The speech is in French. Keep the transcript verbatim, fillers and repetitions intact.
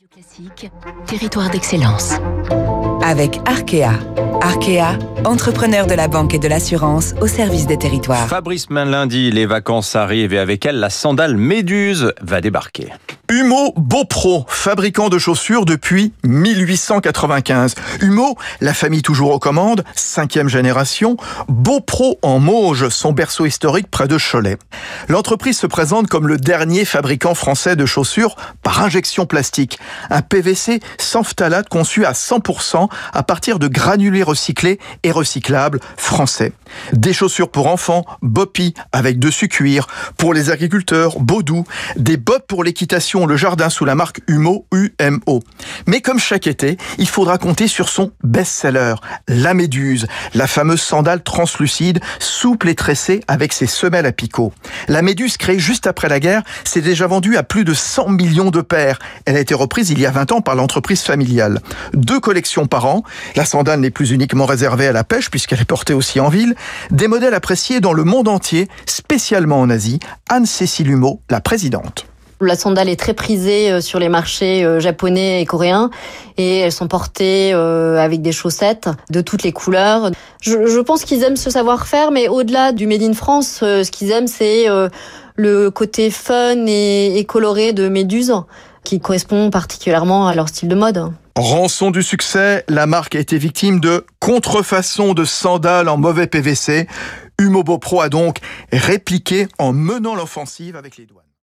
Classique, territoire d'excellence. Avec Arkea. Arkea, entrepreneur de la banque et de l'assurance au service des territoires. Fabrice Main lundi, les vacances arrivent et avec elles, la sandale Méduse va débarquer. Humo Beaupro, fabricant de chaussures depuis mille huit cent quatre-vingt-quinze. Humo, la famille toujours aux commandes, cinquième génération. Beaupro en Mauges, son berceau historique près de Cholet. L'entreprise se présente comme le dernier fabricant français de chaussures par injection plastique. Un P V C sans phtalate conçu à cent pour cent à partir de granulés recyclés et recyclables français. Des chaussures pour enfants, Boppy avec dessus cuir. Pour les agriculteurs, Baudou. Des bottes pour l'équitation, le jardin sous la marque Humo, U M O. Mais comme chaque été, il faudra compter sur son best-seller, la Méduse, la fameuse sandale translucide, souple et tressée avec ses semelles à picots. La Méduse, créée juste après la guerre, s'est déjà vendue à plus de cent millions de paires. Elle a été reprise il y a vingt ans par l'entreprise familiale. Deux collections par an. La sandale n'est plus uniquement réservée à la pêche puisqu'elle est portée aussi en ville. Des modèles appréciés dans le monde entier, spécialement en Asie. Anne-Cécile Humo, la présidente. La sandale est très prisée sur les marchés japonais et coréens et elles sont portées avec des chaussettes de toutes les couleurs. Je, je pense qu'ils aiment ce savoir-faire, mais au-delà du Made in France, ce qu'ils aiment, c'est le côté fun et, et coloré de Méduse qui correspond particulièrement à leur style de mode. Rançon du succès, la marque a été victime de contrefaçon de sandales en mauvais P V C. Humo Beaupro a donc répliqué en menant l'offensive avec les douanes.